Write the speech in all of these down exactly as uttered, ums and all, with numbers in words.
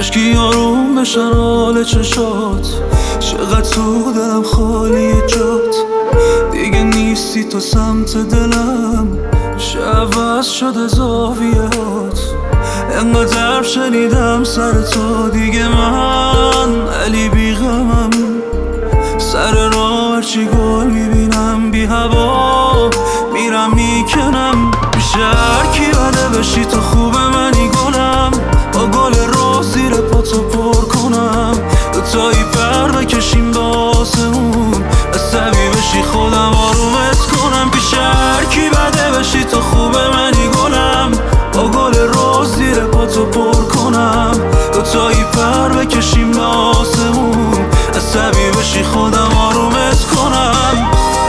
مشکی آروم بشن حال چشات، چقدر تو دلم خالی جات. دیگه نیستی تو سمت دلم، عوض شده زاویهات. انقدر حرف شنیدم سر تو، دیگه من علی بیغمم. سر راه هرچی گل میبینم بی هوا میرم میکنم. میشه هرکی بده بشی تو خوبه منی گلم، با گل رو زیر پاتو پر کنم. دوتایی پر بکشیم به آسمون، عصبی بشی خودم آرومت کنم. پیش هرکی بده بشی تو خوبه منی گلم، با گل رو زیر پاتو پر کنم. دوتایی پر بکشیم به آسمون، عصبی بشی خودم آرومت کنم.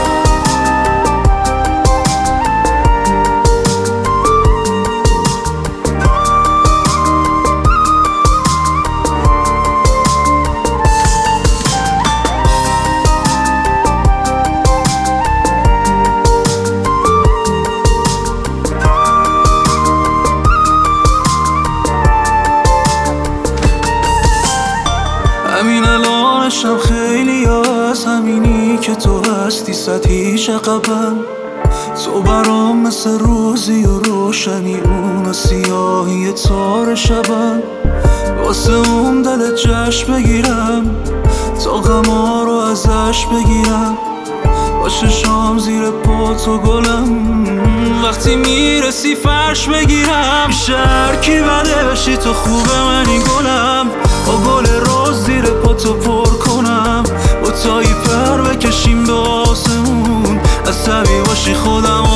همین الانشم خیلی از همینی که تو هستی سطحیش عقبم. تو برام مثل روزی و روشنی، اون سیاهی تار شبم. واسه اون دل جشن بگیرم، تا غما رو ازش بگیرم. باشه شام زیر پاتو گلم، وقتی میرسی فرش بگیرم. شرکی بده بشی تو خوبه منی گلم، با گل روز زیر پاتو پر کنم. با تایی پر بکشیم به آسمون، عصبی باشی خودم